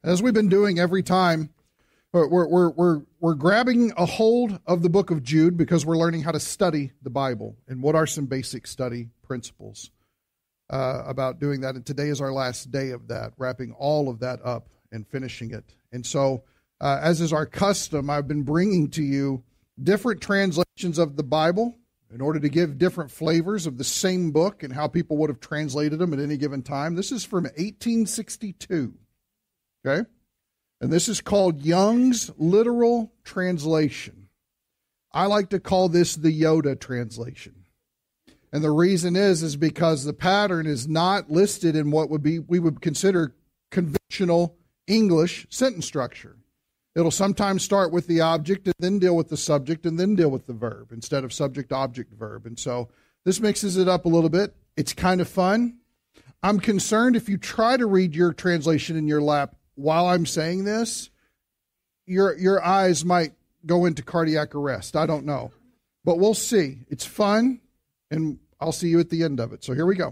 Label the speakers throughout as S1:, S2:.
S1: As we've been doing every time, we're grabbing a hold of the book of Jude because we're learning how to study the Bible and what are some basic study principles about doing that. And today is our last day of that, wrapping all of that up and finishing it. And so, as is our custom, I've been bringing to you different translations of the Bible in order to give different flavors of the same book and how people would have translated them at any given time. This is from 1862, okay? And this is called Young's Literal Translation. I like to call this the Yoda translation. And the reason is because the pattern is not listed in what we would consider conventional English sentence structure. It'll sometimes start with the object and then deal with the subject and then deal with the verb instead of subject, object, verb. And so this mixes it up a little bit. It's kind of fun. I'm concerned if you try to read your translation in your lap while I'm saying this, your eyes might go into cardiac arrest. I don't know. But we'll see. It's fun, and I'll see you at the end of it. So here we go.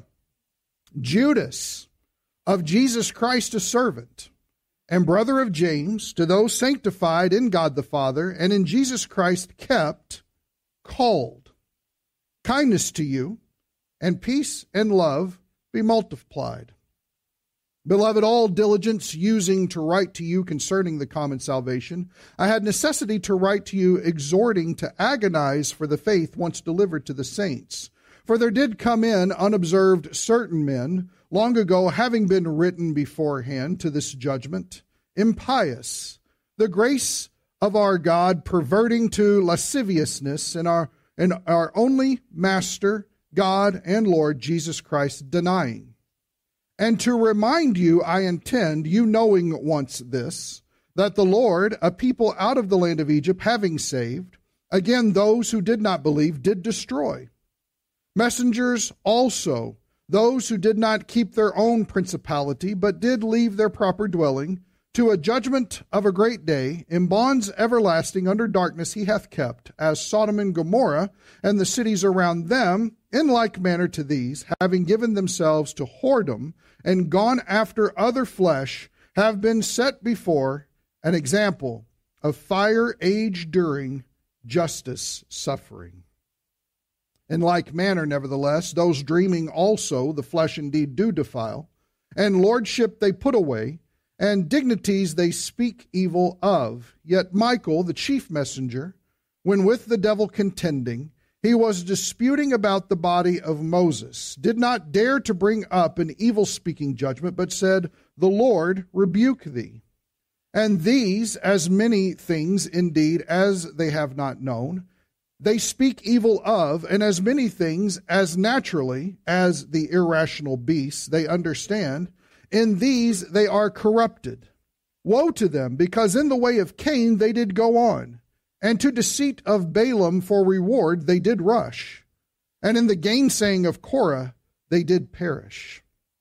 S1: Judas, of Jesus Christ a servant, and brother of James, to those sanctified in God the Father, and in Jesus Christ kept, called. Kindness to you, and peace and love be multiplied. Beloved, all diligence using to write to you concerning the common salvation, I had necessity to write to you exhorting to agonize for the faith once delivered to the saints. For there did come in unobserved certain men, long ago having been written beforehand to this judgment, impious, the grace of our God perverting to lasciviousness, and our only Master, God and Lord Jesus Christ denying. And to remind you, I intend, you knowing once this, that the Lord, a people out of the land of Egypt, having saved, again those who did not believe, did destroy. Messengers also, those who did not keep their own principality, but did leave their proper dwelling, to a judgment of a great day, in bonds everlasting under darkness he hath kept, as Sodom and Gomorrah, and the cities around them, in like manner to these, having given themselves to whoredom, and gone after other flesh, have been set before an example of fire age during justice suffering. In like manner, nevertheless, those dreaming also the flesh indeed do defile, and lordship they put away, and dignities they speak evil of. Yet Michael, the chief messenger, when with the devil contending, he was disputing about the body of Moses, did not dare to bring up an evil-speaking judgment, but said, The Lord rebuke thee. And these, as many things indeed as they have not known, they speak evil of, and as many things as naturally as the irrational beasts they understand, in these they are corrupted. Woe to them, because in the way of Cain they did go on, and to deceit of Balaam for reward they did rush, and in the gainsaying of Korah they did perish.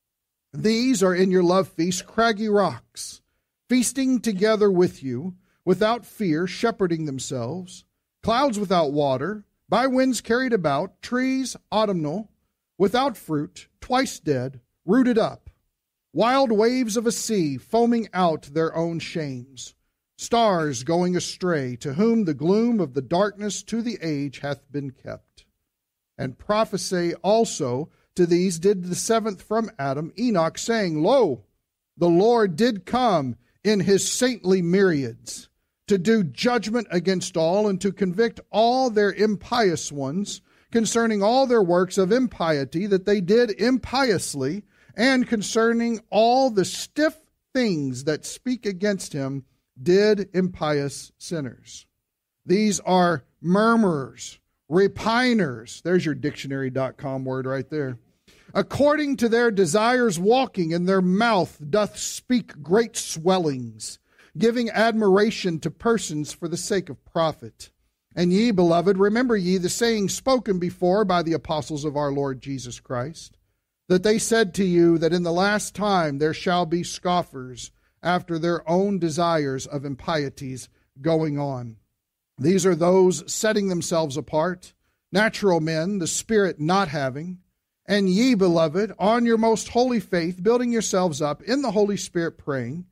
S1: These are in your love feast craggy rocks, feasting together with you, without fear, shepherding themselves, clouds without water, by winds carried about, trees autumnal, without fruit, twice dead, rooted up, wild waves of a sea, foaming out their own shames, stars going astray, to whom the gloom of the darkness to the age hath been kept. And prophecy also to these did the seventh from Adam, Enoch, saying, Lo, the Lord did come in his saintly myriads, to do judgment against all, and to convict all their impious ones concerning all their works of impiety that they did impiously, and concerning all the stiff things that speak against him, did impious sinners. These are murmurers, repiners. There's your dictionary.com word right there. According to their desires walking, and their mouth doth speak great swellings, giving admiration to persons for the sake of profit. And ye, beloved, remember ye the saying spoken before by the apostles of our Lord Jesus Christ, that they said to you that in the last time there shall be scoffers after their own desires of impieties going on. These are those setting themselves apart, natural men, the Spirit not having. And ye, beloved, on your most holy faith, building yourselves up in the Holy Spirit, praying,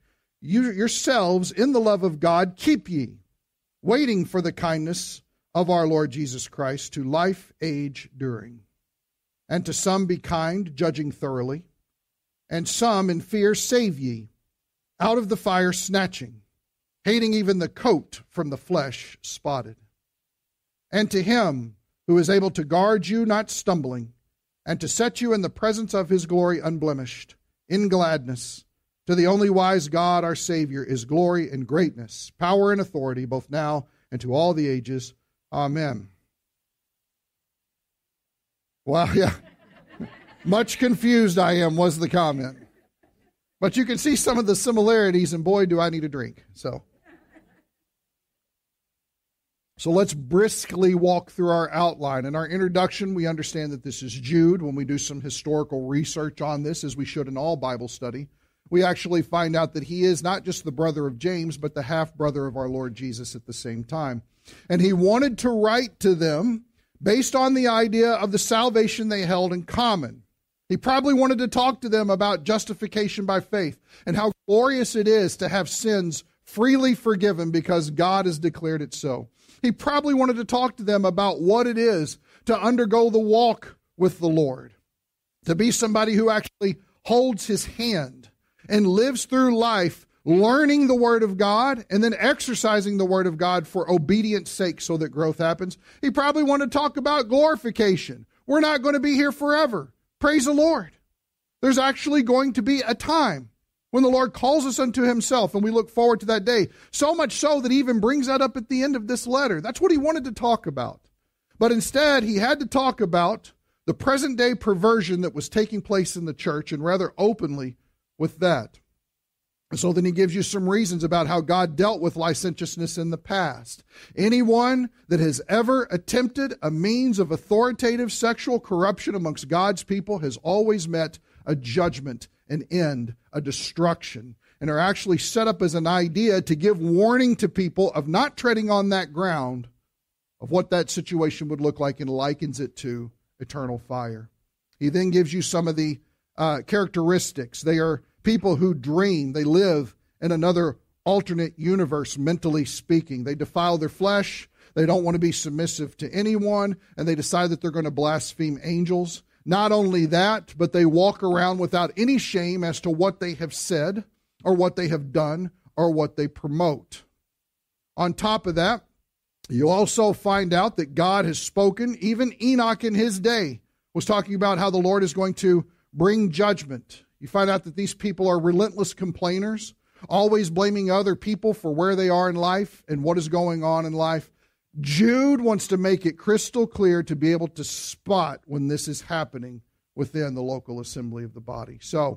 S1: you yourselves in the love of God keep ye, waiting for the kindness of our Lord Jesus Christ to life age during. And to some be kind, judging thoroughly, and some in fear save ye, out of the fire snatching, hating even the coat from the flesh spotted. And to him who is able to guard you not stumbling, and to set you in the presence of his glory unblemished, in gladness, to the only wise God our Savior is glory and greatness, power and authority, both now and to all the ages. Amen. Well, yeah. Much confused I am, was the comment. But you can see some of the similarities, and boy, do I need a drink. So let's briskly walk through our outline. In our introduction, we understand that this is Jude. When we do some historical research on this, as we should in all Bible study, we actually find out that he is not just the brother of James, but the half-brother of our Lord Jesus at the same time. And he wanted to write to them based on the idea of the salvation they held in common. He probably wanted to talk to them about justification by faith and how glorious it is to have sins freely forgiven because God has declared it so. He probably wanted to talk to them about what it is to undergo the walk with the Lord, to be somebody who actually holds his hand and lives through life learning the Word of God and then exercising the Word of God for obedience sake so that growth happens. He probably wanted to talk about glorification. We're not going to be here forever. Praise the Lord. There's actually going to be a time when the Lord calls us unto himself, and we look forward to that day. So much so that he even brings that up at the end of this letter. That's what he wanted to talk about. But instead, he had to talk about the present day perversion that was taking place in the church, and rather openly with that. So then he gives you some reasons about how God dealt with licentiousness in the past. Anyone that has ever attempted a means of authoritative sexual corruption amongst God's people has always met a judgment, an end, a destruction, and are actually set up as an idea to give warning to people of not treading on that ground of what that situation would look like, and likens it to eternal fire. He then gives you some of the characteristics. They are people who dream. They live in another alternate universe, mentally speaking. They defile their flesh. They don't want to be submissive to anyone, and they decide that they're going to blaspheme angels. Not only that, but they walk around without any shame as to what they have said or what they have done or what they promote. On top of that, you also find out that God has spoken. Even Enoch in his day was talking about how the Lord is going to bring judgment. You find out that these people are relentless complainers, always blaming other people for where they are in life and what is going on in life. Jude wants to make it crystal clear to be able to spot when this is happening within the local assembly of the body. So,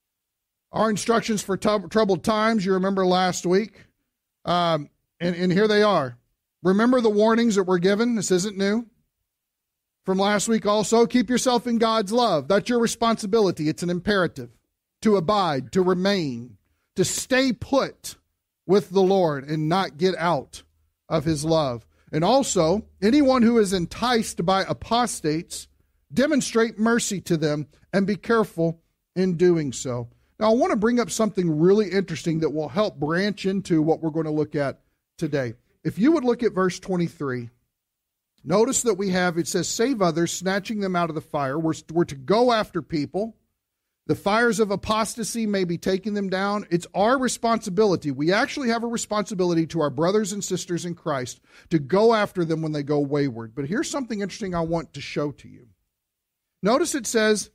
S1: our instructions for troubled times, you remember last week, and here they are. Remember the warnings that were given. This isn't new. From last week also, keep yourself in God's love. That's your responsibility. It's an imperative to abide, to remain, to stay put with the Lord and not get out of his love. And also, anyone who is enticed by apostates, demonstrate mercy to them and be careful in doing so. Now, I want to bring up something really interesting that will help branch into what we're going to look at today. If you would look at verse 23, notice that it says, save others, snatching them out of the fire. We're to go after people. The fires of apostasy may be taking them down. It's our responsibility. We actually have a responsibility to our brothers and sisters in Christ to go after them when they go wayward. But here's something interesting I want to show to you. Notice it says,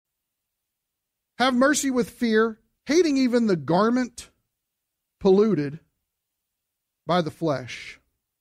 S1: have mercy with fear, hating even the garment polluted by the flesh.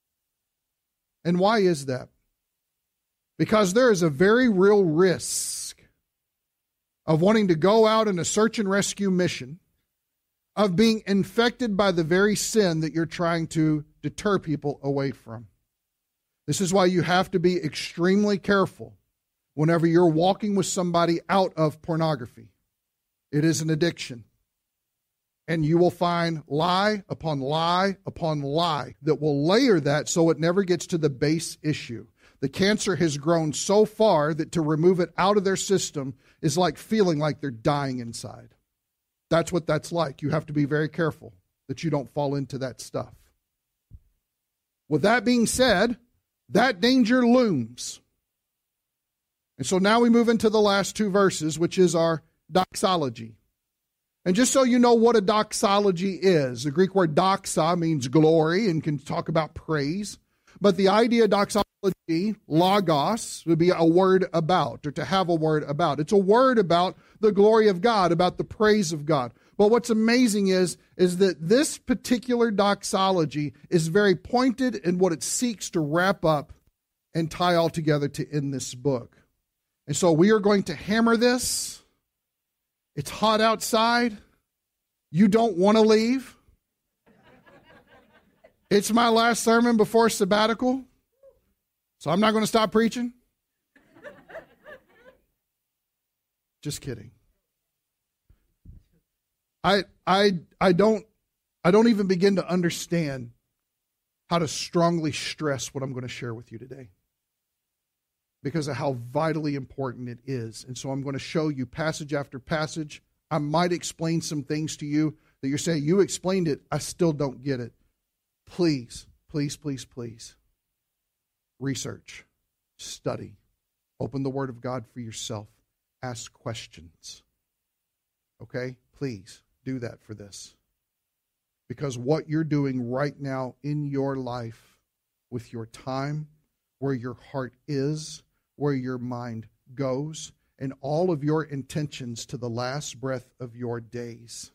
S1: And why is that? Because there is a very real risk of wanting to go out in a search and rescue mission, of being infected by the very sin that you're trying to deter people away from. This is why you have to be extremely careful whenever you're walking with somebody out of pornography. It is an addiction. And you will find lie upon lie upon lie that will layer that so it never gets to the base issue. The cancer has grown so far that to remove it out of their system is like feeling like they're dying inside. That's what that's like. You have to be very careful. that you don't fall into that stuff. With that being said, that danger looms. And so now we move into the last two verses, which is our doxology. And just so you know what a doxology is, the Greek word doxa means glory and can talk about praise. But the idea of doxology, logos, would be a word about, or to have a word about. It's a word about the glory of God, about the praise of God. But what's amazing is that this particular doxology is very pointed in what it seeks to wrap up and tie all together to end this book. And so we are going to hammer this. It's hot outside. You don't want to leave. It's my last sermon before sabbatical, so I'm not going to stop preaching. Just kidding. I don't even begin to understand how to strongly stress what I'm going to share with you today, because of how vitally important it is. And so I'm going to show you passage after passage. I might explain some things to you that you're saying, you explained it, I still don't get it. Please, please, please, please, research, study, open the Word of God for yourself, ask questions. Okay? Please do that for this. Because what you're doing right now in your life, with your time, where your heart is, where your mind goes, and all of your intentions to the last breath of your days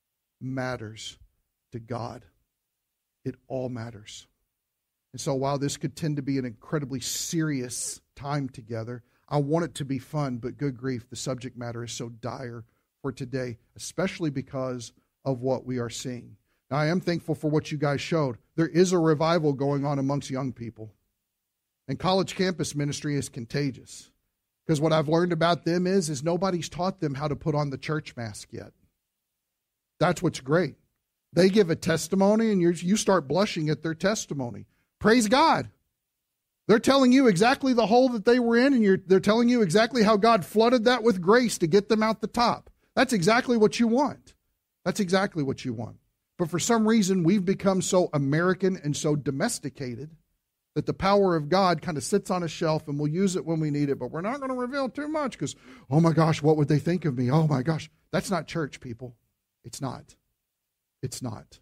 S1: matters to God. It all matters. And so while this could tend to be an incredibly serious time together, I want it to be fun, but good grief, the subject matter is so dire for today, especially because of what we are seeing. Now, I am thankful for what you guys showed. There is a revival going on amongst young people. And college campus ministry is contagious. Because what I've learned about them is nobody's taught them how to put on the church mask yet. That's what's great. They give a testimony and you start blushing at their testimony. Praise God. They're telling you exactly the hole that they were in, and they're telling you exactly how God flooded that with grace to get them out the top. That's exactly what you want. That's exactly what you want. But for some reason, we've become so American and so domesticated that the power of God kind of sits on a shelf and we'll use it when we need it, but we're not going to reveal too much because, oh my gosh, what would they think of me? Oh my gosh. That's not church, people. It's not. It's not.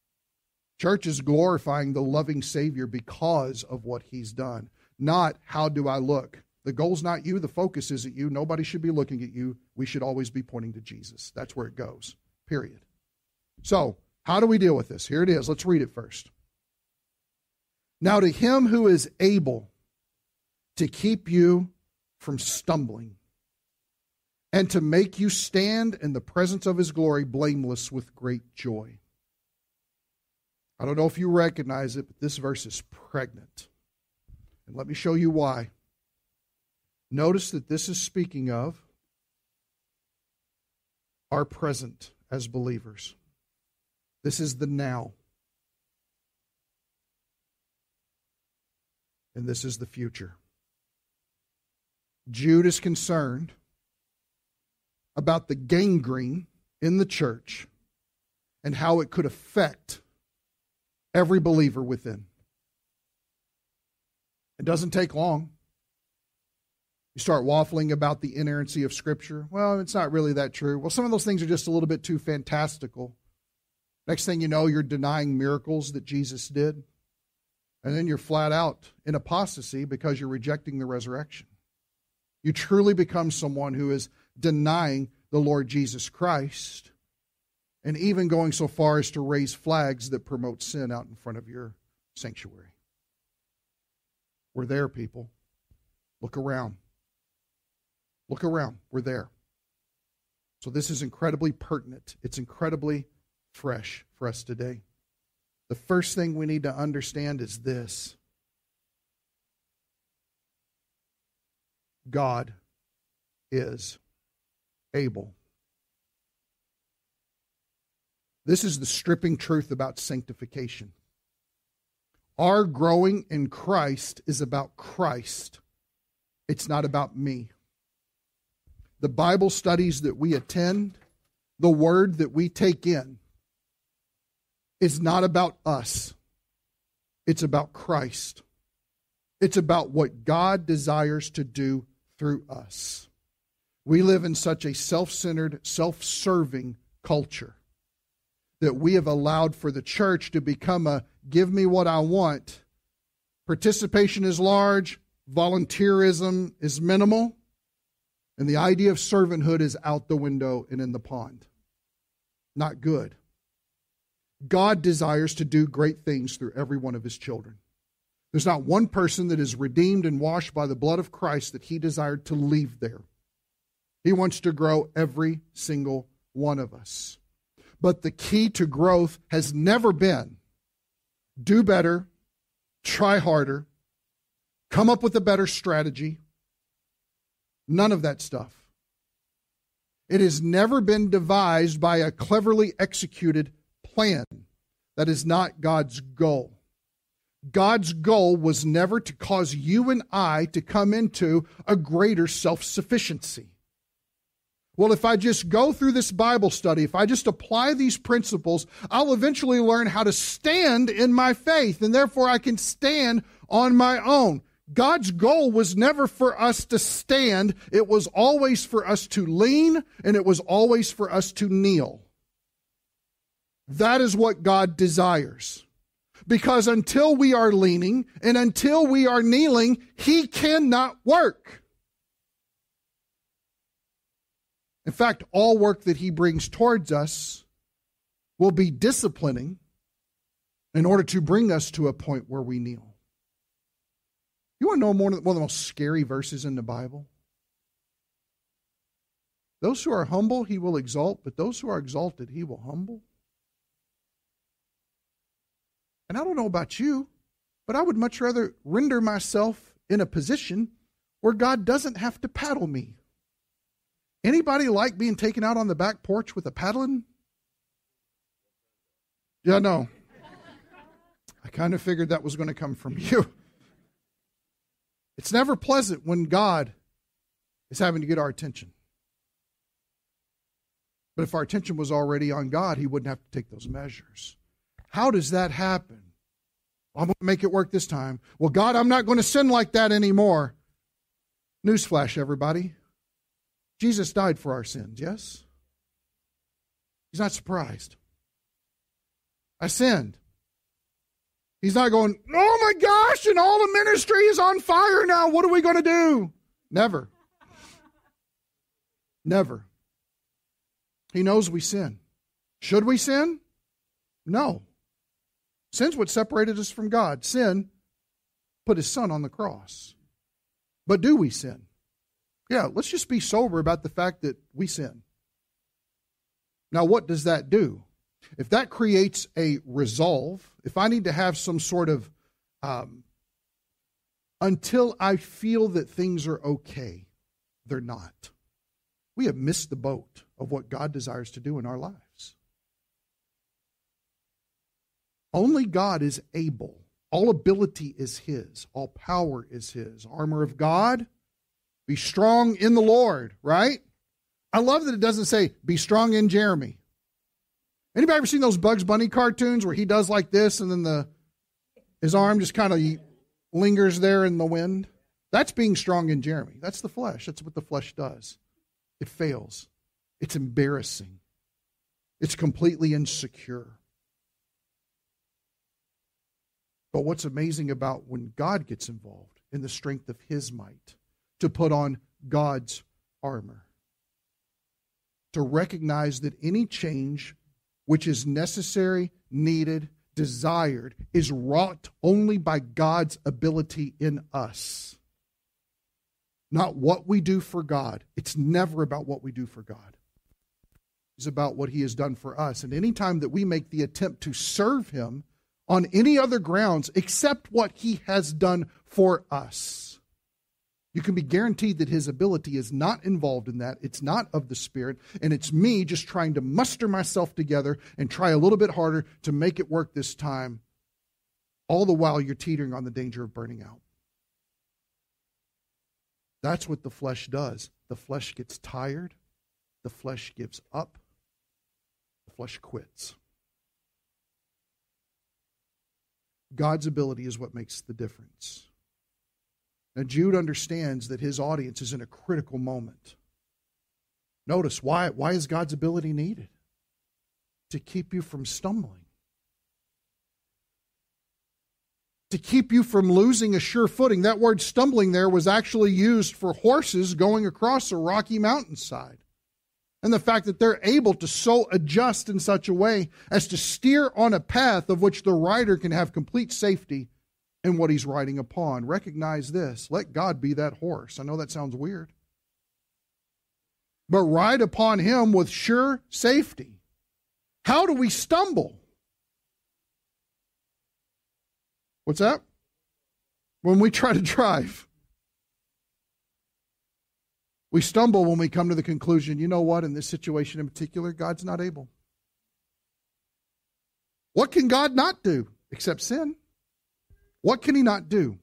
S1: Church is glorifying the loving Savior because of what He's done, not how do I look. The goal's not you. The focus isn't you. Nobody should be looking at you. We should always be pointing to Jesus. That's where it goes, period. So, how do we deal with this? Here it is. Let's read it first. Now to Him who is able to keep you from stumbling and to make you stand in the presence of His glory blameless with great joy. I don't know if you recognize it, but this verse is pregnant. And let me show you why. Notice that this is speaking of our present as believers. This is the now. And this is the future. Jude is concerned about the gangrene in the church and how it could affect every believer within. It doesn't take long. You start waffling about the inerrancy of Scripture. Well, it's not really that true. Well, some of those things are just a little bit too fantastical. Next thing you know, you're denying miracles that Jesus did. And then you're flat out in apostasy because you're rejecting the resurrection. You truly become someone who is denying the Lord Jesus Christ and even going so far as to raise flags that promote sin out in front of your sanctuary. We're there, people. Look around. Look around. We're there. So this is incredibly pertinent. It's incredibly fresh for us today. The first thing we need to understand is this. God is able. This is the stripping truth about sanctification. Our growing in Christ is about Christ. It's not about me. The Bible studies that we attend, the Word that we take in, is not about us. It's about Christ. It's about what God desires to do through us. We live in such a self-centered, self-serving culture that we have allowed for the church to become a give me what I want. Participation is large, volunteerism is minimal, and the idea of servanthood is out the window and in the pond. Not good. God desires to do great things through every one of His children. There's not one person that is redeemed and washed by the blood of Christ that He desired to leave there. He wants to grow every single one of us. But the key to growth has never been do better, try harder, come up with a better strategy. None of that stuff. It has never been devised by a cleverly executed plan. That is not God's goal. God's goal was never to cause you and I to come into a greater self-sufficiency. Well, if I just go through this Bible study, if I just apply these principles, I'll eventually learn how to stand in my faith, and therefore I can stand on my own. God's goal was never for us to stand. It was always for us to lean, and it was always for us to kneel. That is what God desires. Because until we are leaning and until we are kneeling, He cannot work. In fact, all work that He brings towards us will be disciplining in order to bring us to a point where we kneel. You want to know one of the most scary verses in the Bible? Those who are humble, He will exalt, but those who are exalted, He will humble. And I don't know about you, but I would much rather render myself in a position where God doesn't have to paddle me. Anybody like being taken out on the back porch with a paddling? Yeah, no. I kind of figured that was going to come from you. It's never pleasant when God is having to get our attention. But if our attention was already on God, He wouldn't have to take those measures. How does that happen? Well, I'm going to make it work this time. Well, God, I'm not going to sin like that anymore. Newsflash, everybody. Jesus died for our sins, yes? He's not surprised. I sinned. He's not going, oh my gosh, and all the ministry is on fire now. What are we going to do? Never. Never. He knows we sin. Should we sin? No. Sin's what separated us from God. Sin put His Son on the cross. But do we sin? Yeah, let's just be sober about the fact that we sin. Now, what does that do? If that creates a resolve, if I need to have some sort of, until I feel that things are okay, they're not. We have missed the boat of what God desires to do in our lives. Only God is able. All ability is His. All power is His. Armor of God. Be strong in the Lord, right? I love that it doesn't say, be strong in Jeremy. Anybody ever seen those Bugs Bunny cartoons where he does like this and then his arm just kind of lingers there in the wind? That's being strong in Jeremy. That's the flesh. That's what the flesh does. It fails. It's embarrassing. It's completely insecure. But what's amazing about when God gets involved in the strength of His might, to put on God's armor, to recognize that any change which is necessary, needed, desired, is wrought only by God's ability in us. Not what we do for God. It's never about what we do for God. It's about what He has done for us. And any time that we make the attempt to serve Him on any other grounds except what He has done for us, you can be guaranteed that His ability is not involved in that. It's not of the Spirit. And it's me just trying to muster myself together and try a little bit harder to make it work this time. All the while you're teetering on the danger of burning out. That's what the flesh does. The flesh gets tired. The flesh gives up. The flesh quits. God's ability is what makes the difference. Now, Jude understands that his audience is in a critical moment. Notice, why is God's ability needed? To keep you from stumbling. To keep you from losing a sure footing. That word stumbling there was actually used for horses going across a rocky mountainside. And the fact that they're able to so adjust in such a way as to steer on a path of which the rider can have complete safety in what he's riding upon. Recognize this. Let God be that horse. I know that sounds weird. But ride upon him with sure safety. How do we stumble? What's that? When we try to drive. We stumble when we come to the conclusion, you know what, in this situation in particular, God's not able. What can God not do except sin? What can he not do?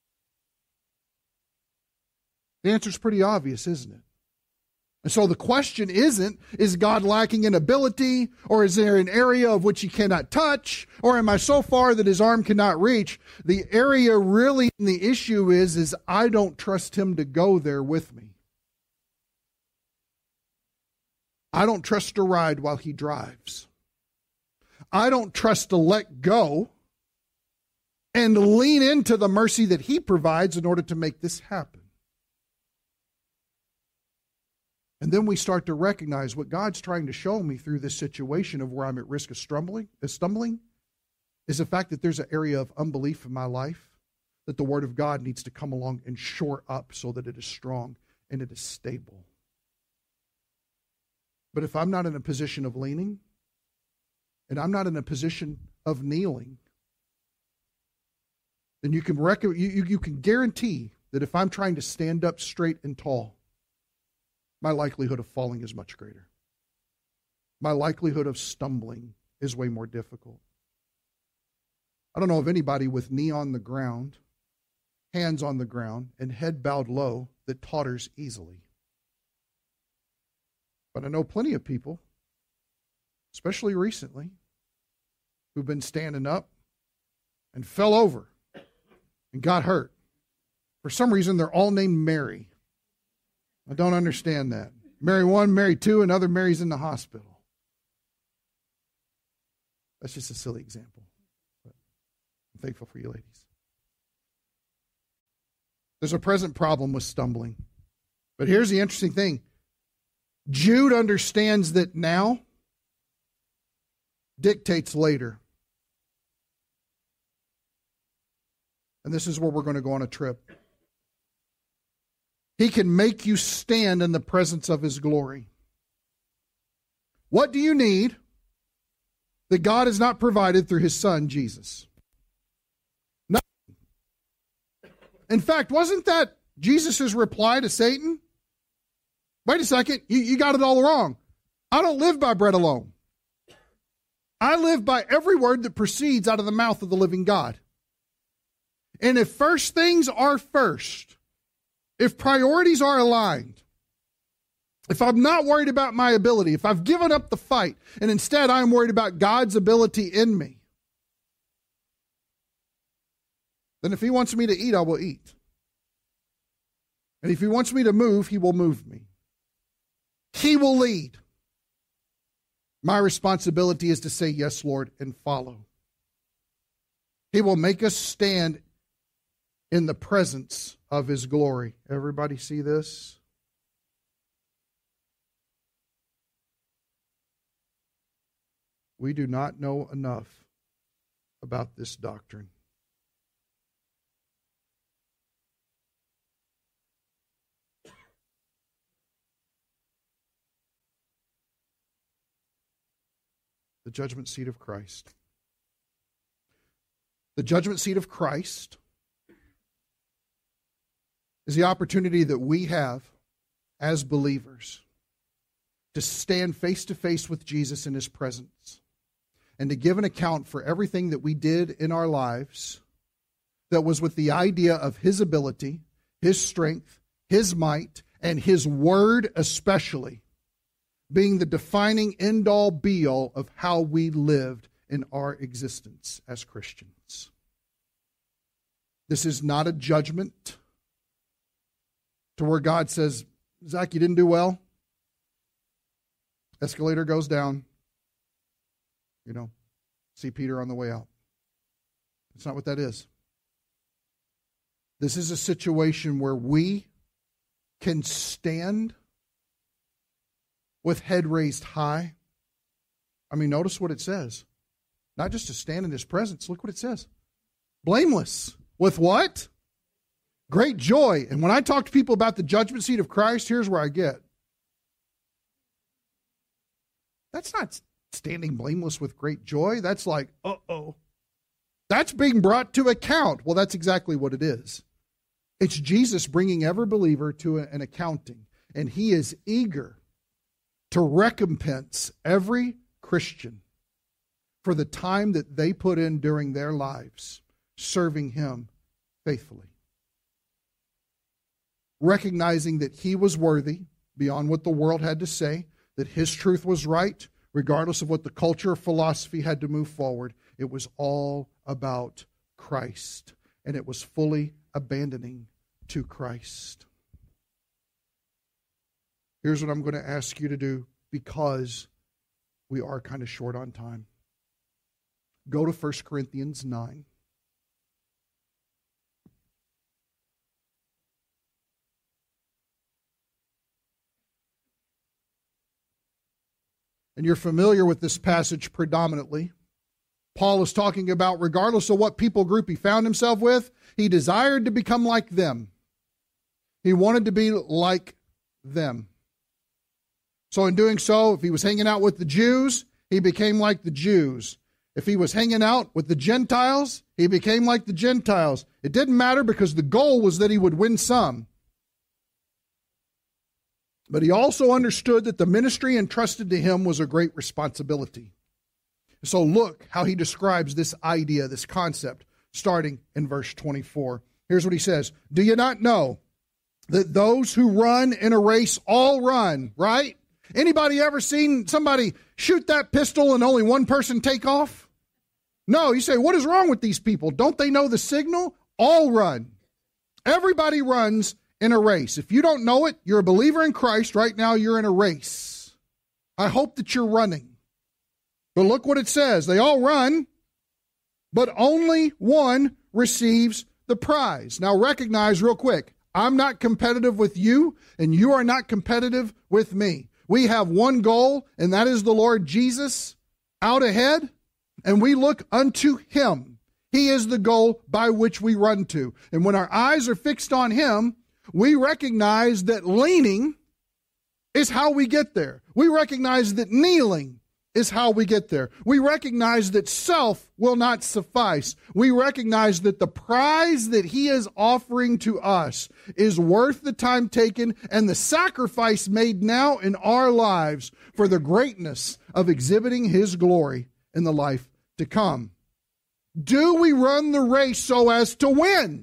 S1: The answer's pretty obvious, isn't it? And so the question isn't, is God lacking in ability, or is there an area of which he cannot touch, or am I so far that his arm cannot reach? The area really, the issue is I don't trust him to go there with me. I don't trust to ride while he drives. I don't trust to let go and lean into the mercy that he provides in order to make this happen. And then we start to recognize what God's trying to show me through this situation of where I'm at risk of stumbling is the fact that there's an area of unbelief in my life that the Word of God needs to come along and shore up so that it is strong and it is stable. But if I'm not in a position of leaning, and I'm not in a position of kneeling, then you can guarantee that if I'm trying to stand up straight and tall, my likelihood of falling is much greater. My likelihood of stumbling is way more difficult. I don't know of anybody with knee on the ground, hands on the ground, and head bowed low that totters easily. But I know plenty of people, especially recently, who've been standing up and fell over and got hurt. For some reason, they're all named Mary. I don't understand that. Mary 1, Mary 2, and other Marys in the hospital. That's just a silly example. But I'm thankful for you ladies. There's a present problem with stumbling. But here's the interesting thing. Jude understands that now dictates later. And this is where we're going to go on a trip. He can make you stand in the presence of his glory. What do you need that God has not provided through his Son, Jesus? Nothing. In fact, wasn't that Jesus' reply to Satan? Wait a second, you got it all wrong. I don't live by bread alone. I live by every word that proceeds out of the mouth of the living God. And if first things are first, if priorities are aligned, if I'm not worried about my ability, if I've given up the fight, and instead I'm worried about God's ability in me, then if he wants me to eat, I will eat. And if he wants me to move, he will move me. He will lead. My responsibility is to say, yes, Lord, and follow. He will make us stand in the presence of his glory. Everybody see this? We do not know enough about this doctrine. The judgment seat of Christ. The judgment seat of Christ is the opportunity that we have as believers to stand face to face with Jesus in his presence and to give an account for everything that we did in our lives that was with the idea of his ability, his strength, his might, and his word especially being the defining end-all, be-all of how we lived in our existence as Christians. This is not a judgment to where God says, Zach, you didn't do well. Escalator goes down. See Peter on the way out. That's not what that is. This is a situation where we can stand with head raised high. Notice what it says. Not just to stand in His presence. Look what it says. Blameless. With what? Great joy. And when I talk to people about the judgment seat of Christ, here's where I get. That's not standing blameless with great joy. That's like, uh-oh. That's being brought to account. Well, that's exactly what it is. It's Jesus bringing every believer to an accounting. And He is eager to recompense every Christian for the time that they put in during their lives serving Him faithfully. Recognizing that He was worthy beyond what the world had to say, that His truth was right, regardless of what the culture or philosophy had to move forward. It was all about Christ, and it was fully abandoning to Christ. Here's what I'm going to ask you to do, because we are kind of short on time. Go to 1 Corinthians 9. And you're familiar with this passage predominantly. Paul is talking about, regardless of what people group he found himself with, he desired to become like them. He wanted to be like them. So in doing so, if he was hanging out with the Jews, he became like the Jews. If he was hanging out with the Gentiles, he became like the Gentiles. It didn't matter, because the goal was that he would win some. But he also understood that the ministry entrusted to him was a great responsibility. So look how he describes this idea, this concept, starting in verse 24. Here's what he says. Do you not know that those who run in a race all run, right? Anybody ever seen somebody shoot that pistol and only one person take off? No, you say, what is wrong with these people? Don't they know the signal? All run. Everybody runs in a race. If you don't know it, you're a believer in Christ. Right now, you're in a race. I hope that you're running. But look what it says. They all run, but only one receives the prize. Now recognize real quick, I'm not competitive with you, and you are not competitive with me. We have one goal, and that is the Lord Jesus out ahead, and we look unto Him. He is the goal by which we run to. And when our eyes are fixed on Him, we recognize that leaning is how we get there. We recognize that kneeling is how we get there. We recognize that self will not suffice. We recognize that the prize that He is offering to us is worth the time taken and the sacrifice made now in our lives for the greatness of exhibiting His glory in the life to come. Do we run the race so as to win?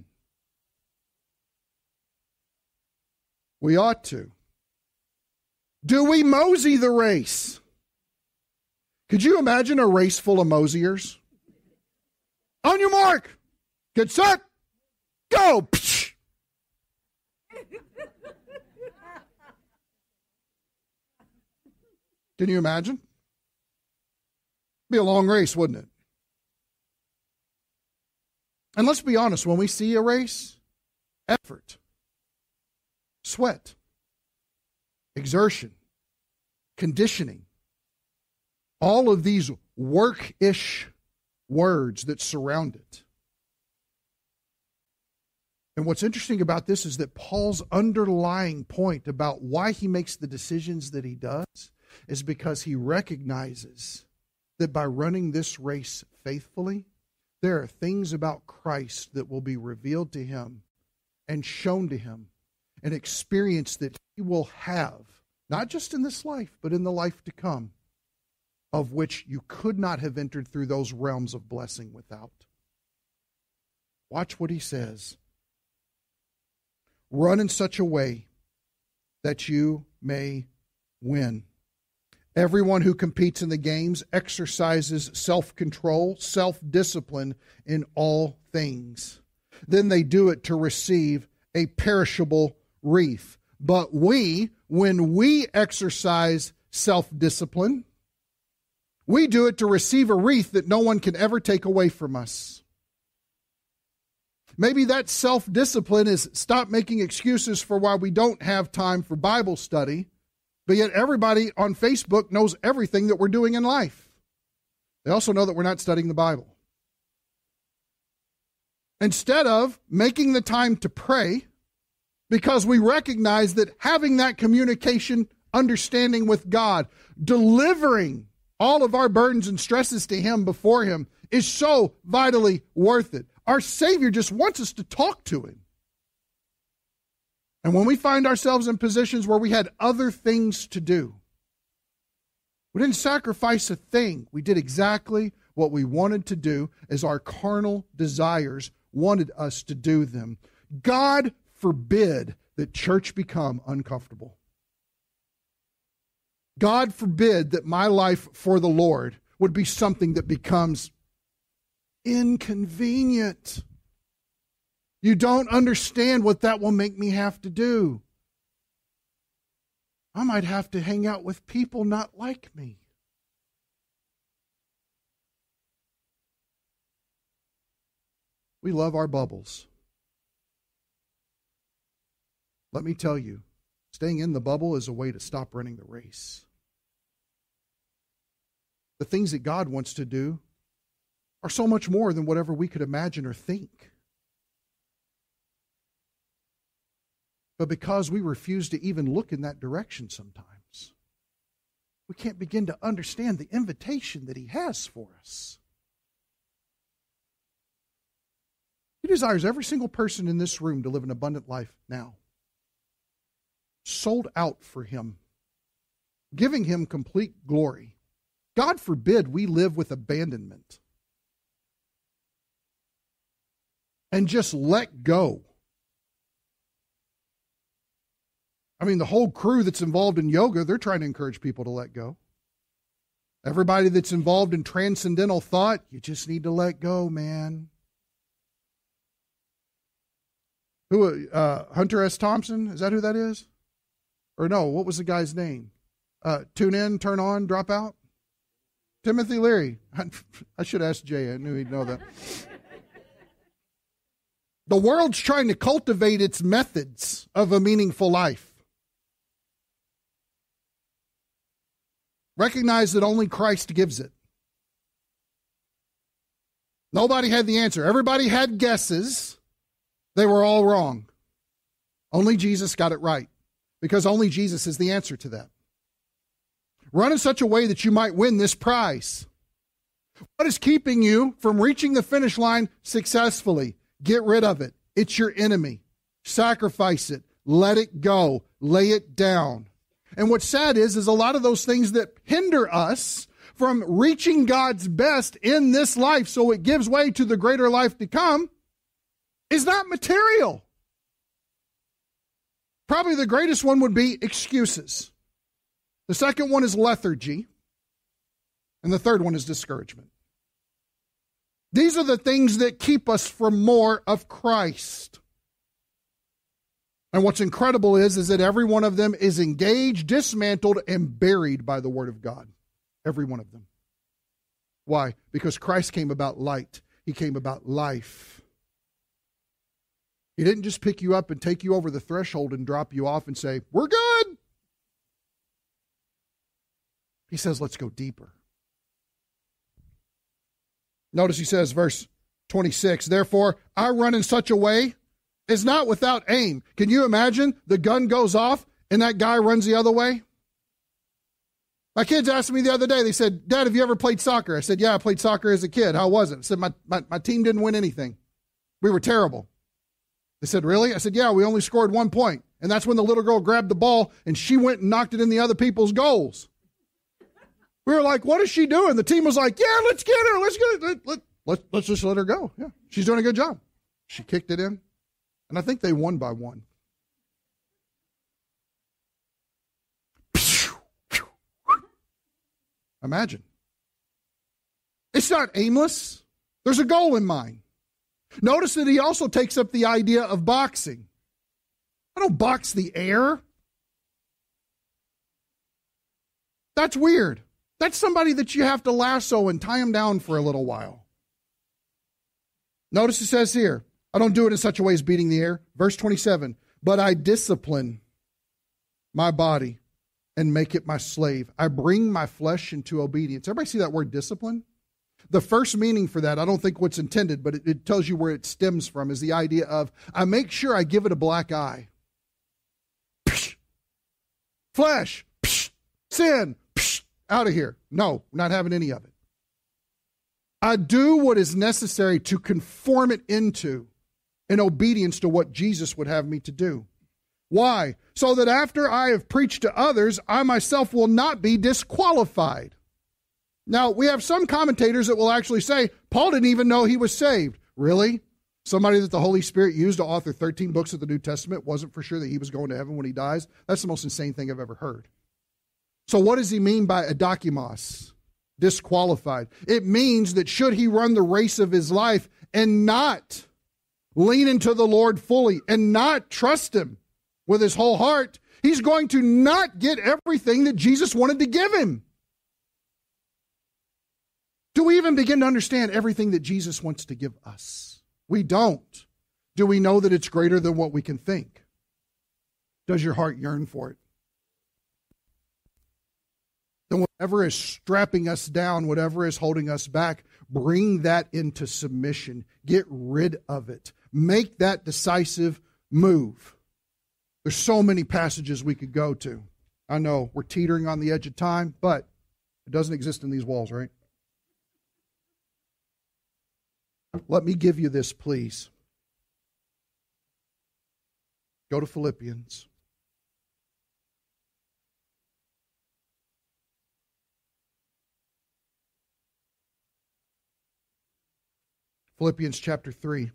S1: We ought to. Do we mosey the race? Could you imagine a race full of mosiers? On your mark, get set, go. Can you imagine? Be a long race, wouldn't it? And let's be honest, when we see a race, effort, sweat, exertion, conditioning, all of these work-ish words that surround it. And what's interesting about this is that Paul's underlying point about why he makes the decisions that he does is because he recognizes that by running this race faithfully, there are things about Christ that will be revealed to him and shown to him, an experience that he will have, not just in this life, but in the life to come, of which you could not have entered through those realms of blessing without. Watch what he says. Run in such a way that you may win. Everyone who competes in the games exercises self-control, self-discipline in all things. than they do it to receive a perishable wreath. But when we exercise self-discipline, we do it to receive a wreath that no one can ever take away from us. Maybe that self-discipline is stop making excuses for why we don't have time for Bible study, but yet everybody on Facebook knows everything that we're doing in life. They also know that we're not studying the Bible. Instead of making the time to pray, because we recognize that having that communication, understanding with God, delivering all of our burdens and stresses to Him before Him is so vitally worth it. Our Savior just wants us to talk to Him. And when we find ourselves in positions where we had other things to do, we didn't sacrifice a thing. We did exactly what we wanted to do as our carnal desires wanted us to do them. God forbid that church become uncomfortable. God forbid that my life for the Lord would be something that becomes inconvenient. You don't understand what that will make me have to do. I might have to hang out with people not like me. We love our bubbles. Let me tell you, staying in the bubble is a way to stop running the race. The things that God wants to do are so much more than whatever we could imagine or think. But because we refuse to even look in that direction sometimes, we can't begin to understand the invitation that He has for us. He desires every single person in this room to live an abundant life now. Sold out for Him, giving Him complete glory. God forbid we live with abandonment and just let go. I mean, the whole crew that's involved in yoga, they're trying to encourage people to let go. Everybody that's involved in transcendental thought, you just need to let go, man. Who? Hunter S. Thompson? Is that who that is? Or no, what was the guy's name? Tune in, turn on, drop out? Timothy Leary. I should ask Jay. I knew he'd know that. The world's trying to cultivate its methods of a meaningful life. Recognize that only Christ gives it. Nobody had the answer. Everybody had guesses. They were all wrong. Only Jesus got it right, because only Jesus is the answer to that. Run in such a way that you might win this prize. What is keeping you from reaching the finish line successfully? Get rid of it. It's your enemy. Sacrifice it. Let it go. Lay it down. And what's sad is a lot of those things that hinder us from reaching God's best in this life so it gives way to the greater life to come is not material. Probably the greatest one would be excuses. The second one is lethargy. And the third one is discouragement. These are the things that keep us from more of Christ. And what's incredible is that every one of them is engaged, dismantled, and buried by the Word of God. Every one of them. Why? Because Christ came about light. He came about life. He didn't just pick you up and take you over the threshold and drop you off and say, we're good. He says, let's go deeper. Notice he says, verse 26, therefore, I run in such a way as not without aim. Can you imagine the gun goes off and that guy runs the other way? My kids asked me the other day, they said, Dad, have you ever played soccer? I said, yeah, I played soccer as a kid. How was it? I said, my team didn't win anything. We were terrible. They said, really? I said, yeah, we only scored 1 point. And that's when the little girl grabbed the ball and she went and knocked it in the other people's goals. We were like, what is she doing? The team was like, yeah, let's get her. Let's get it. Let's just let her go. Yeah, she's doing a good job. She kicked it in. And I think they won by 1. Imagine. It's not aimless. There's a goal in mind. Notice that he also takes up the idea of boxing. I don't box the air. That's weird. That's somebody that you have to lasso and tie him down for a little while. Notice it says here, I don't do it in such a way as beating the air. Verse 27, but I discipline my body and make it my slave. I bring my flesh into obedience. Everybody see that word discipline? The first meaning for that, I don't think what's intended, but it tells you where it stems from, is the idea of, I make sure I give it a black eye. Psh, flesh, psh, sin, psh, out of here. No, we're not having any of it. I do what is necessary to conform it into in obedience to what Jesus would have me to do. Why? So that after I have preached to others, I myself will not be disqualified. Now, we have some commentators that will actually say, Paul didn't even know he was saved. Really? Somebody that the Holy Spirit used to author 13 books of the New Testament wasn't for sure that he was going to heaven when he dies? That's the most insane thing I've ever heard. So what does he mean by adokimos? Disqualified. It means that should he run the race of his life and not lean into the Lord fully and not trust him with his whole heart, he's going to not get everything that Jesus wanted to give him. Do we even begin to understand everything that Jesus wants to give us? We don't. Do we know that it's greater than what we can think? Does your heart yearn for it? Then whatever is strapping us down, whatever is holding us back, bring that into submission. Get rid of it. Make that decisive move. There's so many passages we could go to. I know we're teetering on the edge of time, but it doesn't exist in these walls, right? Let me give you this, please. Go to Philippians. Philippians chapter 3.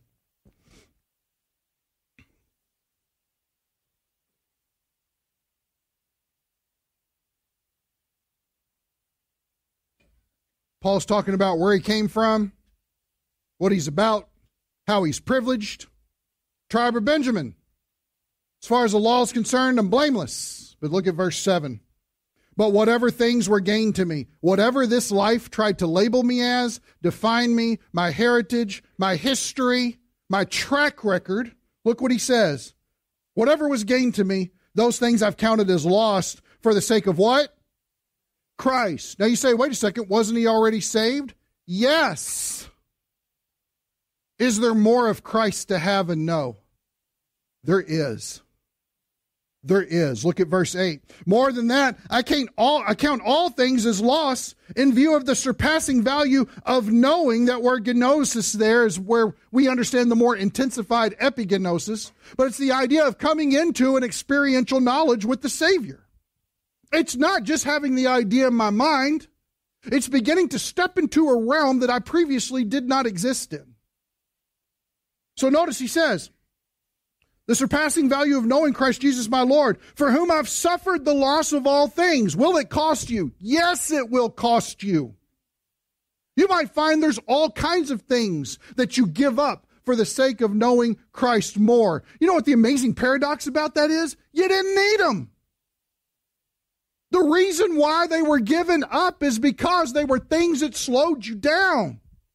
S1: Paul's talking about where he came from, what he's about, how he's privileged. Tribe of Benjamin. As far as the law is concerned, I'm blameless. But look at verse 7. But whatever things were gained to me, whatever this life tried to label me as, define me, my heritage, my history, my track record, look what he says. Whatever was gained to me, those things I've counted as lost for the sake of what? Christ. Now you say, wait a second, wasn't he already saved? Yes. Is there more of Christ to have and know? There is. There is. Look at verse 8. More than that, I count all things as loss in view of the surpassing value of knowing. That word gnosis there is where we understand the more intensified epigenosis, but it's the idea of coming into an experiential knowledge with the Savior. It's not just having the idea in my mind. It's beginning to step into a realm that I previously did not exist in. So notice he says, the surpassing value of knowing Christ Jesus my Lord, for whom I've suffered the loss of all things. Will it cost you? Yes, it will cost you. You might find there's all kinds of things that you give up for the sake of knowing Christ more. You know what the amazing paradox about that is? You didn't need them. The reason why they were given up is because they were things that slowed you down.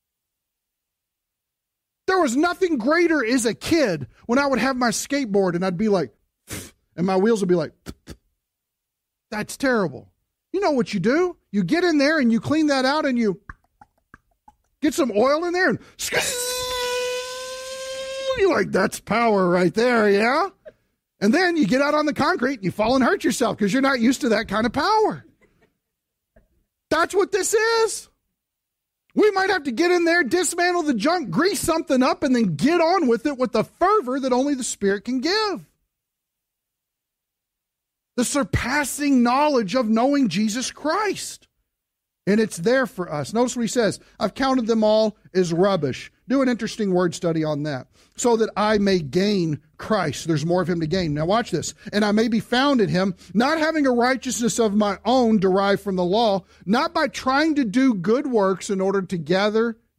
S1: There was nothing greater as a kid when I would have my skateboard and I'd be like, and my wheels would be like, that's terrible. You know what you do? You get in there and you clean that out and you get some oil in there and you're like, that's power right there, yeah? And then you get out on the concrete and you fall and hurt yourself because you're not used to that kind of power. That's what this is. We might have to get in there, dismantle the junk, grease something up, and then get on with it with the fervor that only the Spirit can give. The surpassing knowledge of knowing Jesus Christ. And it's there for us. Notice what he says. I've counted them all as rubbish. Do an interesting word study on that. So that I may gain Christ. There's more of him to gain. Now watch this. And I may be found in him, not having a righteousness of my own derived from the law, not by trying to do good works in order to gather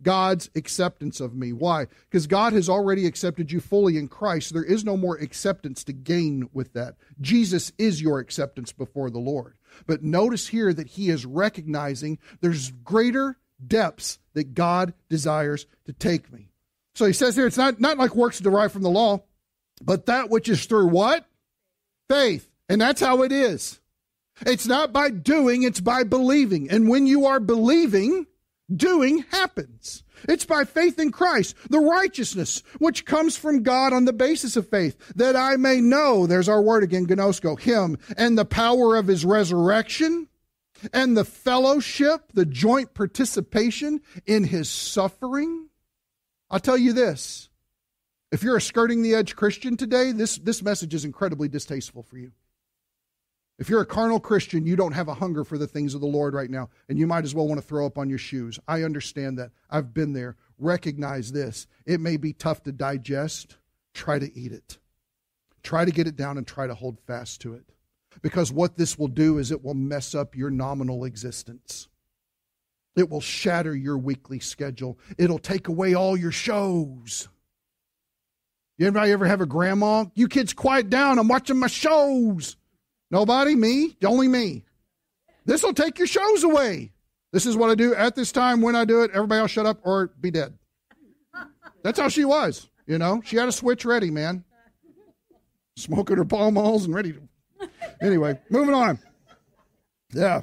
S1: God's acceptance of me. Why? Because God has already accepted you fully in Christ. There is no more acceptance to gain with that. Jesus is your acceptance before the Lord. But notice here that he is recognizing there's greater depths that God desires to take me. So he says here, it's not like works derived from the law, but that which is through what? Faith. And that's how it is. It's not by doing, it's by believing. And when you are believing, doing happens. It's by faith in Christ, the righteousness which comes from God on the basis of faith, that I may know, there's our word again, gnosko, him, and the power of his resurrection, and the fellowship, the joint participation in his suffering. I'll tell you this, if you're a skirting the edge Christian today, this message is incredibly distasteful for you. If you're a carnal Christian, you don't have a hunger for the things of the Lord right now, and you might as well want to throw up on your shoes. I understand that. I've been there. Recognize this. It may be tough to digest. Try to eat it. Try to get it down and try to hold fast to it. Because what this will do is it will mess up your nominal existence. It will shatter your weekly schedule. It'll take away all your shows. Anybody ever have a grandma? You kids quiet down. I'm watching my shows. Nobody? Me? Only me. This will take your shows away. This is what I do at this time. When I do it, everybody else shut up or be dead. That's how she was, you know. She had a switch ready, man. Smoking her Pall Malls and ready to... Anyway, moving on. Yeah.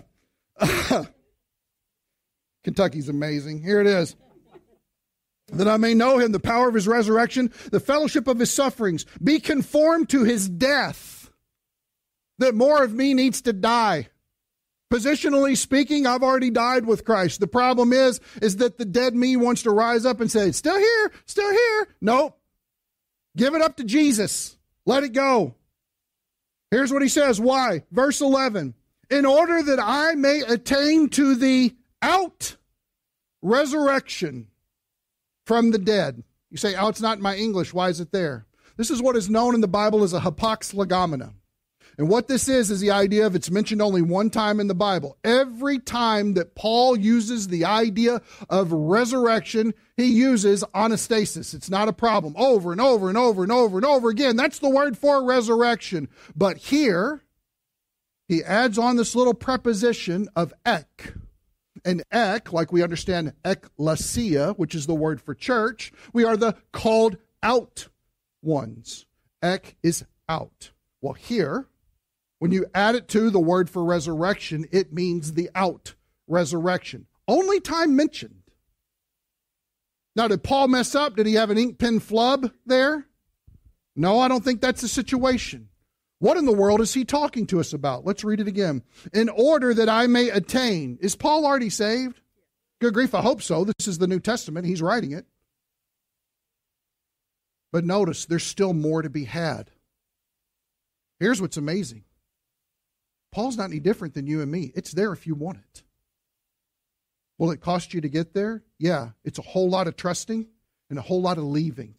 S1: Kentucky's amazing. Here it is. That I may know him, the power of his resurrection, the fellowship of his sufferings, be conformed to his death. That more of me needs to die. Positionally speaking, I've already died with Christ. The problem is that the dead me wants to rise up and say, still here, still here. Nope. Give it up to Jesus. Let it go. Here's what he says. Why? Verse 11. In order that I may attain to the resurrection from the dead. You say, oh, it's not in my English. Why is it there? This is what is known in the Bible as a hapax legomena. And what this is the idea of it's mentioned only one time in the Bible. Every time that Paul uses the idea of resurrection, he uses anastasis. It's not a problem. Over and over and over and over and over again. That's the word for resurrection. But here, he adds on this little preposition of ek. And ek, like we understand ekklesia, which is the word for church, we are the called out ones. Ek is out. Well, here, when you add it to the word for resurrection, it means the out resurrection. Only time mentioned. Now, did Paul mess up? Did he have an ink pen flub there? No, I don't think that's the situation. What in the world is he talking to us about? Let's read it again. In order that I may attain. Is Paul already saved? Good grief, I hope so. This is the New Testament. He's writing it. But notice, there's still more to be had. Here's what's amazing. Paul's not any different than you and me. It's there if you want it. Will it cost you to get there? Yeah, it's a whole lot of trusting and a whole lot of leaving.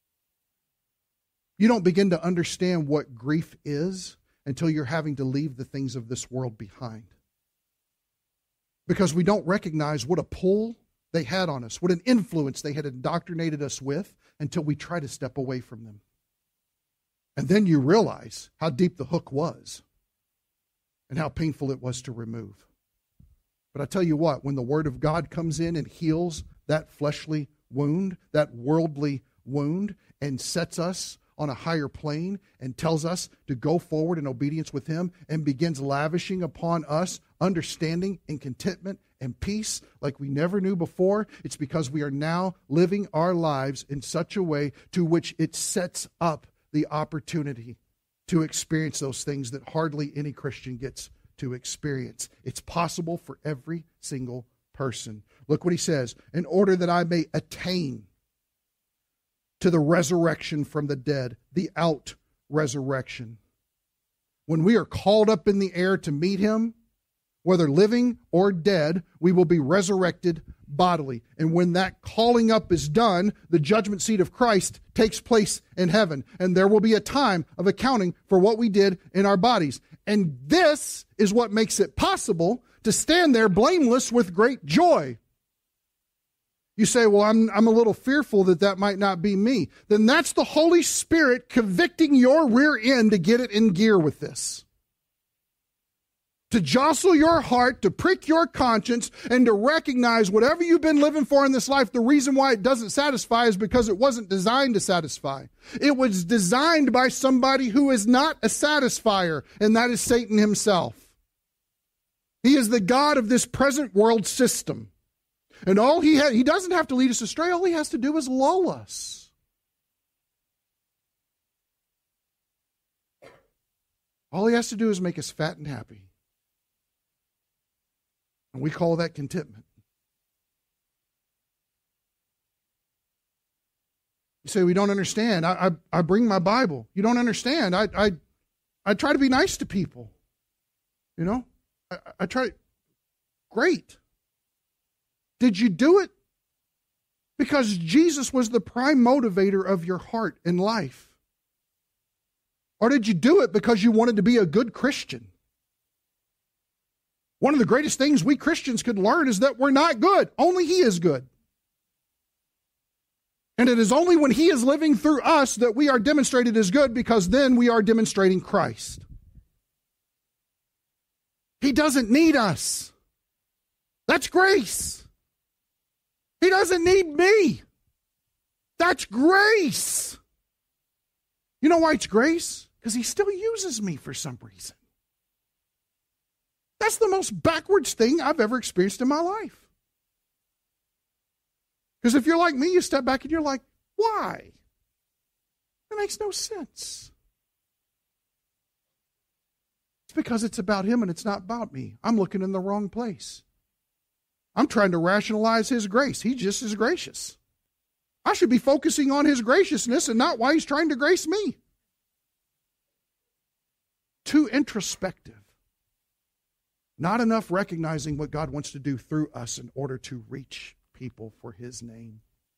S1: You don't begin to understand what grief is until you're having to leave the things of this world behind. Because we don't recognize what a pull they had on us, what an influence they had indoctrinated us with until we try to step away from them. And then you realize how deep the hook was and how painful it was to remove. But I tell you what, when the Word of God comes in and heals that fleshly wound, that worldly wound, and sets us on a higher plane and tells us to go forward in obedience with Him and begins lavishing upon us understanding and contentment and peace like we never knew before, it's because we are now living our lives in such a way to which it sets up the opportunity to experience those things that hardly any Christian gets to experience. It's possible for every single person. Look what he says, in order that I may attain to the resurrection from the dead, the out resurrection. When we are called up in the air to meet Him, whether living or dead, we will be resurrected bodily. And when that calling up is done, the judgment seat of Christ takes place in heaven. And there will be a time of accounting for what we did in our bodies. And this is what makes it possible to stand there blameless with great joy. You say, well, I'm a little fearful that might not be me. Then that's the Holy Spirit convicting your rear end to get it in gear with this. To jostle your heart, to prick your conscience, and to recognize whatever you've been living for in this life, the reason why it doesn't satisfy is because it wasn't designed to satisfy. It was designed by somebody who is not a satisfier, and that is Satan himself. He is the God of this present world system. And he doesn't have to lead us astray. All he has to do is lull us. All he has to do is make us fat and happy. And we call that contentment. You say, we don't understand. I bring my Bible. You don't understand. I try to be nice to people. You know? I try. Great. Did you do it because Jesus was the prime motivator of your heart and life? Or did you do it because you wanted to be a good Christian? One of the greatest things we Christians could learn is that we're not good. Only He is good. And it is only when He is living through us that we are demonstrated as good, because then we are demonstrating Christ. He doesn't need us. That's grace. He doesn't need me. That's grace. You know why it's grace? Because He still uses me for some reason. That's the most backwards thing I've ever experienced in my life. Because if you're like me, you step back and you're like, why? It makes no sense. It's because it's about Him and it's not about me. I'm looking in the wrong place. I'm trying to rationalize His grace. He just is gracious. I should be focusing on His graciousness and not why He's trying to grace me. Too introspective. Not enough recognizing what God wants to do through us in order to reach people for His name.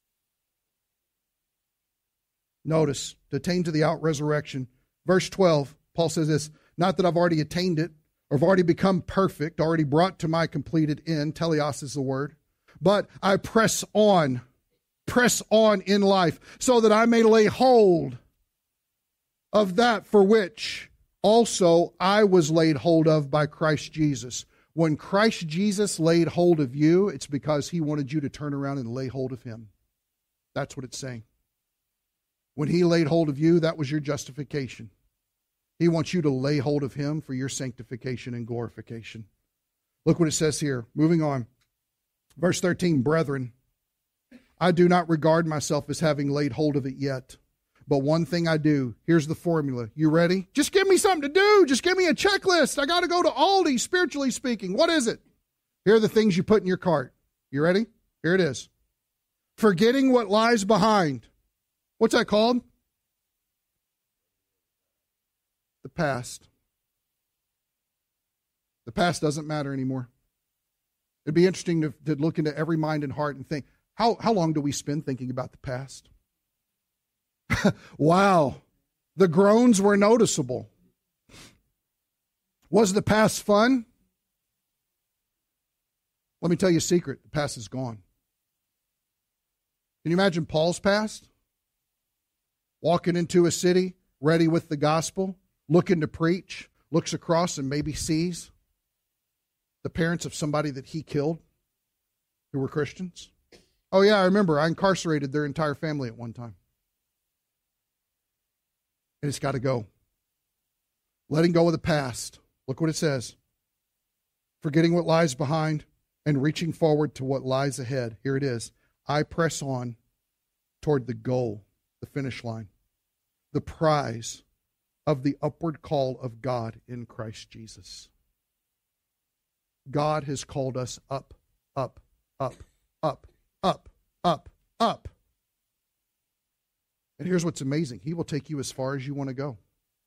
S1: Notice, to attain to the out-resurrection. Verse 12, Paul says this, not that I've already attained it, or have already become perfect, already brought to my completed end. Teleos is the word. But I press on in life, so that I may lay hold of that for which also I was laid hold of by Christ Jesus. When Christ Jesus laid hold of you, it's because He wanted you to turn around and lay hold of Him. That's what it's saying. When He laid hold of you, that was your justification. He wants you to lay hold of Him for your sanctification and glorification. Look what it says here. Moving on. Verse 13, brethren, I do not regard myself as having laid hold of it yet. But one thing I do, here's the formula. You ready? Just give me something to do. Just give me a checklist. I got to go to Aldi, spiritually speaking. What is it? Here are the things you put in your cart. You ready? Here it is. Forgetting what lies behind. What's that called? The past. The past doesn't matter anymore. It'd be interesting to look into every mind and heart and think, how long do we spend thinking about the past? Wow. The groans were noticeable. Was the past fun? Let me tell you a secret. The past is gone. Can you imagine Paul's past? Walking into a city, ready with the gospel, looking to preach, looks across and maybe sees the parents of somebody that he killed who were Christians. Oh yeah, I remember. I incarcerated their entire family at one time. And it's got to go. Letting go of the past. Look what it says. Forgetting what lies behind and reaching forward to what lies ahead. Here it is. I press on toward the goal, the finish line, the prize of the upward call of God in Christ Jesus. God has called us up, up, up, up, up, up, up. And here's what's amazing. He will take you as far as you want to go.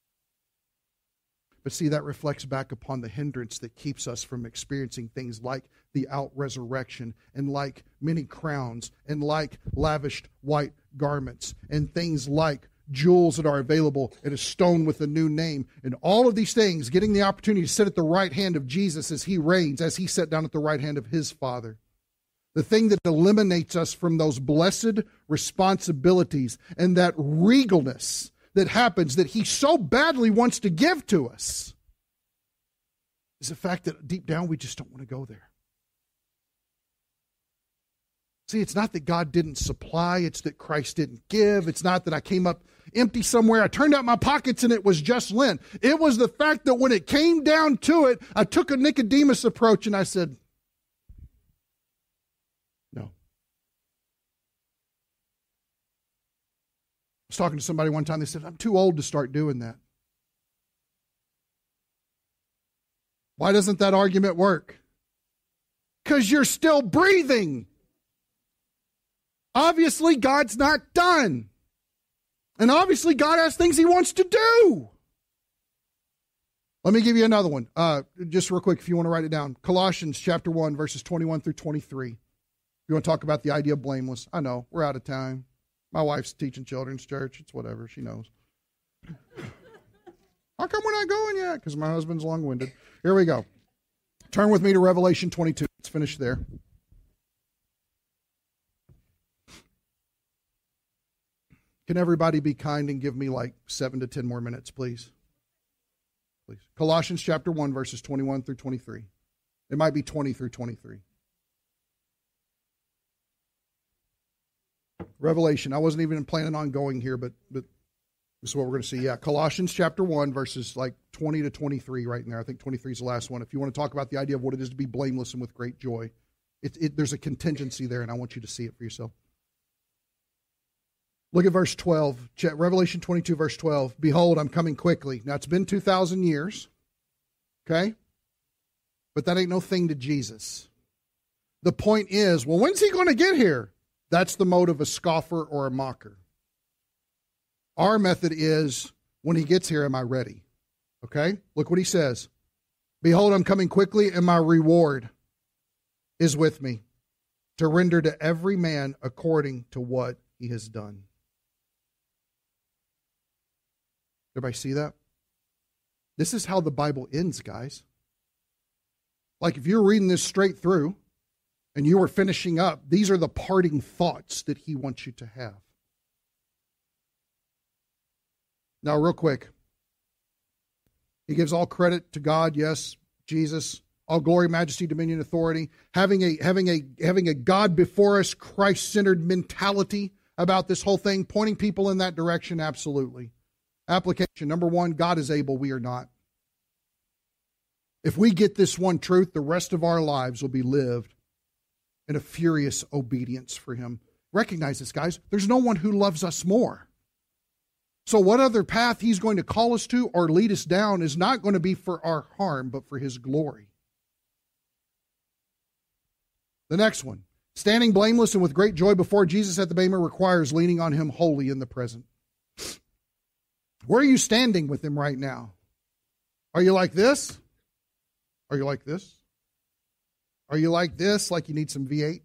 S1: But see, that reflects back upon the hindrance that keeps us from experiencing things like the out-resurrection and like many crowns and like lavished white garments and things like jewels that are available and a stone with a new name. And all of these things, getting the opportunity to sit at the right hand of Jesus as He reigns, as He sat down at the right hand of His Father. The thing that eliminates us from those blessed responsibilities and that regalness that happens that he so badly wants to give to us is the fact that deep down we just don't want to go there. See, it's not that God didn't supply, it's that Christ didn't give. It's not that I came up empty somewhere, I turned out my pockets and it was just lint. It was the fact that when it came down to it, I took a Nicodemus approach and I said, no. I was talking to somebody one time, they said, I'm too old to start doing that. Why doesn't that argument work? Because you're still breathing. Obviously, God's not done. And obviously, God has things he wants to do. Let me give you another one. Just real quick, if you want to write it down. Colossians chapter 1, verses 21 through 23. You want to talk about the idea of blameless? I know, we're out of time. My wife's teaching children's church. It's whatever, she knows. How come we're not going yet? Because my husband's long-winded. Here we go. Turn with me to Revelation 22. Let's finish there. Can everybody be kind and give me like 7 to 10 more minutes, please? Please. Colossians chapter 1, verses 21 through 23. It might be 20 through 23. Revelation. I wasn't even planning on going here, but this is what we're going to see. Yeah, Colossians chapter 1, verses like 20 to 23 right in there. I think 23 is the last one. If you want to talk about the idea of what it is to be blameless and with great joy, there's a contingency there, and I want you to see it for yourself. Look at verse 12, Revelation 22, verse 12. Behold, I'm coming quickly. Now, it's been 2,000 years, okay? But that ain't no thing to Jesus. The point is, well, when's he going to get here? That's the mode of a scoffer or a mocker. Our method is, when he gets here, am I ready? Okay? Look what he says. Behold, I'm coming quickly, and my reward is with me, to render to every man according to what he has done. Everybody see that? This is how the Bible ends, guys. Like if you're reading this straight through and you were finishing up, these are the parting thoughts that he wants you to have. Now, real quick. He gives all credit to God, yes, Jesus, all glory, majesty, dominion, authority. Having a God before us, Christ-centered mentality about this whole thing, pointing people in that direction, absolutely. Application, number one, God is able, we are not. If we get this one truth, the rest of our lives will be lived in a furious obedience for him. Recognize this, guys. There's no one who loves us more. So what other path he's going to call us to or lead us down is not going to be for our harm, but for his glory. The next one, standing blameless and with great joy before Jesus at the Bema requires leaning on him wholly in the present. Where are you standing with him right now? Are you like this? Are you like this? Are you like this, like you need some V8?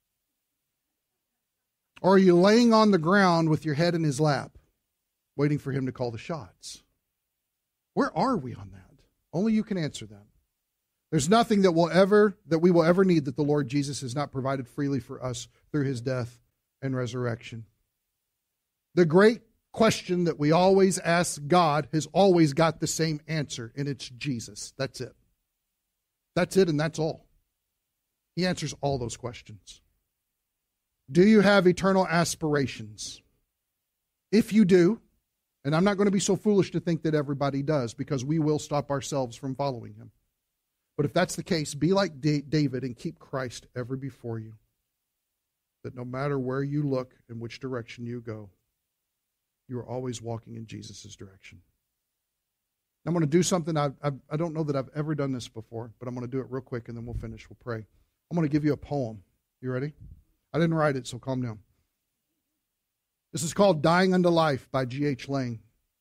S1: Or are you laying on the ground with your head in his lap, waiting for him to call the shots? Where are we on that? Only you can answer that. There's nothing that we will ever need that the Lord Jesus has not provided freely for us through his death and resurrection. The great question that we always ask God has always got the same answer, and it's Jesus. That's it. That's it, and that's all. He answers all those questions. Do you have eternal aspirations? If you do, and I'm not going to be so foolish to think that everybody does, because we will stop ourselves from following him. But if that's the case, be like David and keep Christ ever before you. That no matter where you look and which direction you go, you are always walking in Jesus' direction. I'm going to do something, I don't know that I've ever done this before, but I'm going to do it real quick and then we'll finish. We'll pray. I'm going to give you a poem. You ready? I didn't write it, so calm down. This is called Dying Unto Life by G.H. Lane.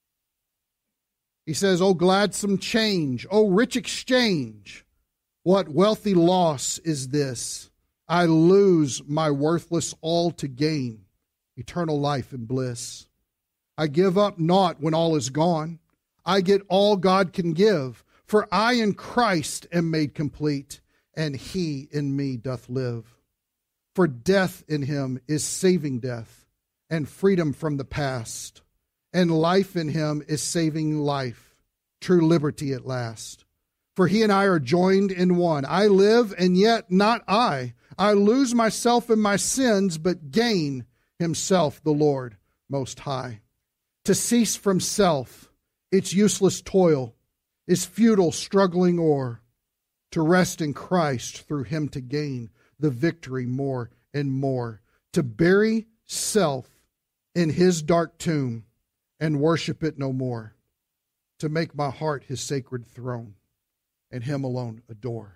S1: He says, "O gladsome change, O rich exchange, what wealthy loss is this? I lose my worthless all to gain eternal life and bliss. I give up naught when all is gone. I get all God can give, for I in Christ am made complete, and he in me doth live. For death in him is saving death, and freedom from the past. And life in him is saving life, true liberty at last. For he and I are joined in one. I live, and yet not I. I lose myself in my sins, but gain himself, the Lord Most High. To cease from self, its useless toil, is futile struggling o'er. To rest in Christ, through him to gain the victory more and more. To bury self in his dark tomb and worship it no more. To make my heart his sacred throne and him alone adore.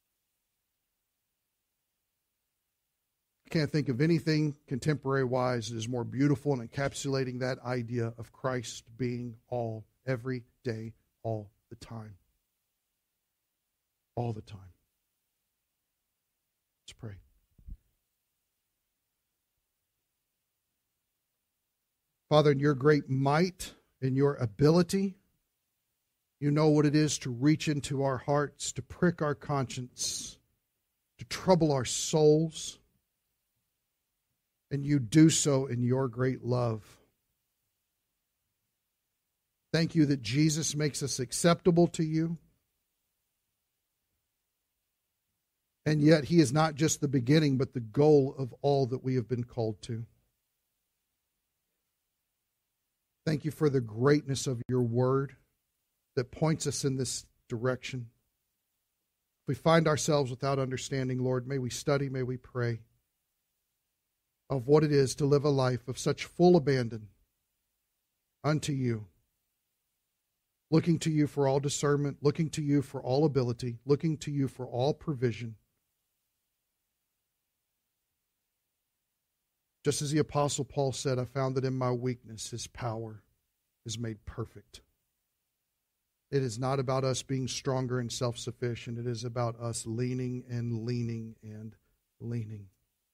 S1: I can't think of anything contemporary-wise that is more beautiful in encapsulating that idea of Christ being all, every day, all the time. All the time. Let's pray. Father, in your great might, in your ability, you know what it is to reach into our hearts, to prick our conscience, to trouble our souls. And you do so in your great love. Thank you that Jesus makes us acceptable to you. And yet he is not just the beginning, but the goal of all that we have been called to. Thank you for the greatness of your word that points us in this direction. If we find ourselves without understanding, Lord, may we study, may we pray of what it is to live a life of such full abandon unto you, looking to you for all discernment, looking to you for all ability, looking to you for all provision. Just as the Apostle Paul said, I found that in my weakness, his power is made perfect. It is not about us being stronger and self-sufficient. It is about us leaning and leaning and leaning.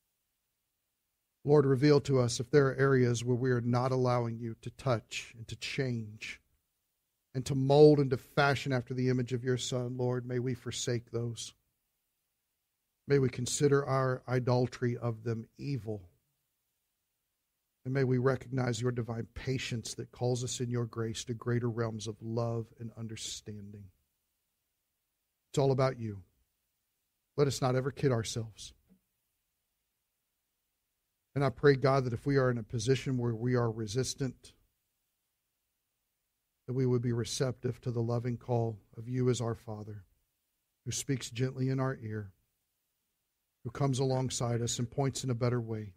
S1: Lord, reveal to us if there are areas where we are not allowing you to touch and to change and to mold and to fashion after the image of your Son. Lord, may we forsake those. May we consider our idolatry of them evil. And may we recognize your divine patience that calls us in your grace to greater realms of love and understanding. It's all about you. Let us not ever kid ourselves. And I pray, God, that if we are in a position where we are resistant, that we would be receptive to the loving call of you as our Father, who speaks gently in our ear, who comes alongside us and points in a better way,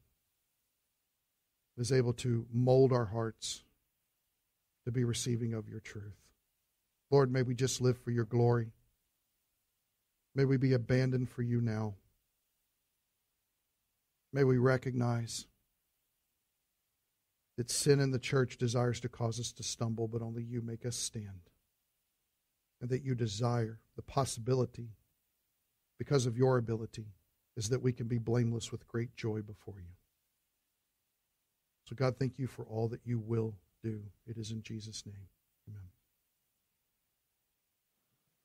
S1: is able to mold our hearts to be receiving of your truth. Lord, may we just live for your glory. May we be abandoned for you now. May we recognize that sin in the church desires to cause us to stumble, but only you make us stand. And that you desire the possibility, because of your ability, is that we can be blameless with great joy before you. So God, thank you for all that you will do. It is in Jesus' name. Amen.